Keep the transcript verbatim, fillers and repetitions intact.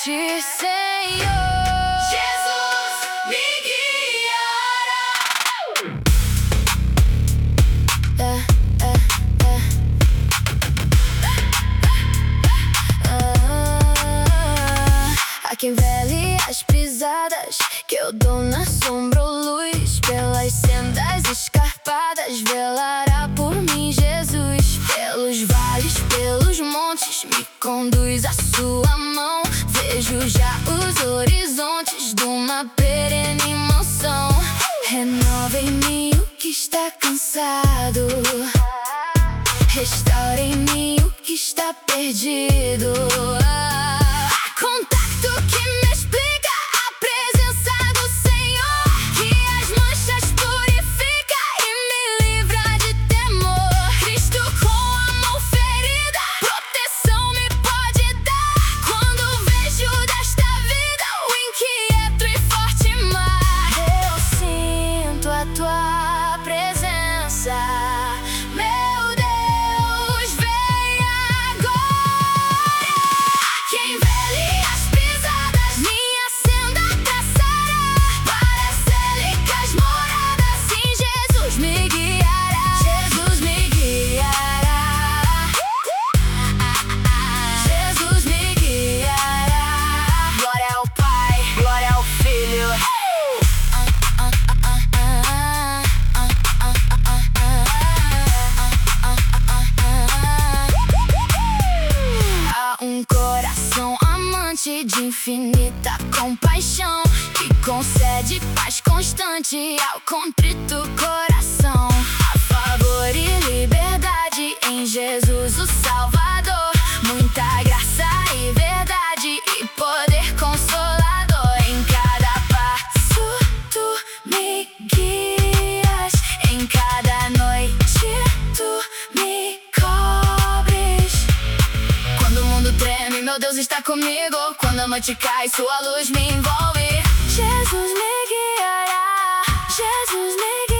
ti, Senhor. Jesus me guiará. É, é, é. Ah, a quem vele as pisadas que eu dou na sombra ou luz, pelas sendas escarpadas velará por mim, Jesus. Pelos vales, pelos montes me conduz a sua mão. Vejo já os horizontes de uma perene mansão. Renova em mim o que está cansado, restaura em mim o que está perdido. Ah, contacto que me explica a presença do Senhor, que as manchas purifica e me livra de temor. Cristo com a mão ferida, proteção me pode dar. Quando vejo desta vida o inquieto e forte mar, eu sinto a tua presença. Meu Deus, vem agora. Quem vele as pisadas minha senda traçará, para célicas moradas sim, Jesus me guiará. Jesus me guiará. Jesus me guiará. Glória ao Pai, glória ao Filho. Há um coração amante de infinita compaixão, que concede paz constante ao contrito coração. A favor e liberdade em Jesus o Salvador, muita graça e verdade e poder consolador. Em cada passo tu me guias, em cada noite tu me cobres. Quando o mundo treme, meu Deus está comigo. Quando a noite cai, sua luz me envolve. Jesus me guiará. Jesus me guiará.